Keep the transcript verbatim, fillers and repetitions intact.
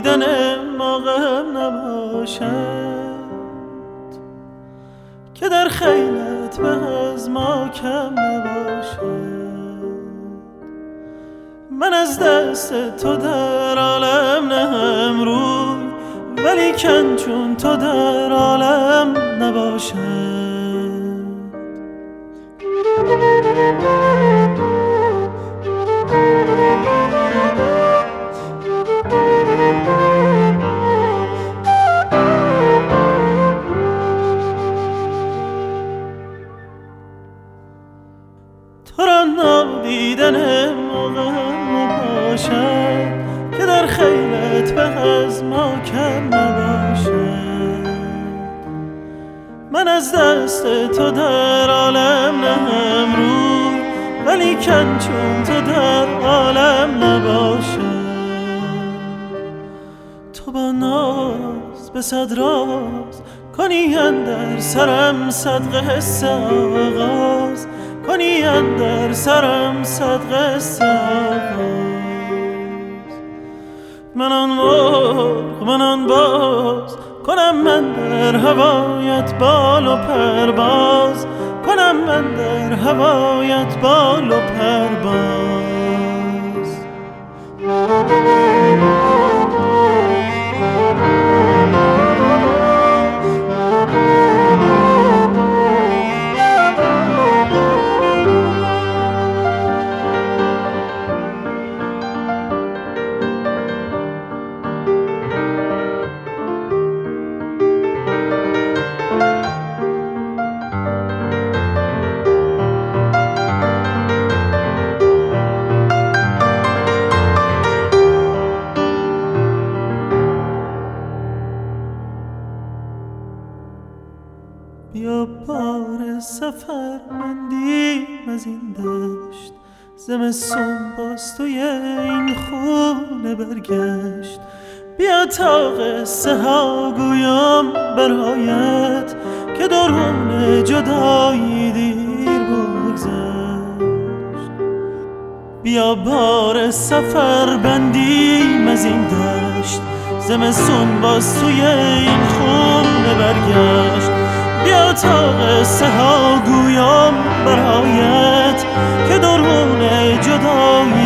دیدن ما غم نباشد، که در خیلت به از ما کم نباشد. من از دست تو در عالم نهم روی، ولی کن چون تو در عالم نباشد. تو را نادیدن موقع نباشد، که در خیلت به از ما کم نباشد. من از دست تو در عالم نهم روی، ولی کن چون تو در عالم نباشد. تو با ناز به صد راز کنی اندر سرم صد قصه آغاز، کنی اندر سرم صد قصه آغاز. من آن مرغ من آن باز کنم من در هوایت بال و پرواز، کنم من در هوایت بال و پرواز. بیا بار سفر بندیم از این دشت، زمستون باز توی این خونه برگشت. بیا تا قصه ها گویم برایت، که درون جدایی دیر بگذشت. بیا بار سفر بندیم از این دشت، زمستون باز توی این خونه برگشت. بیا تا قصه ها گویم برایت، که درون جدایی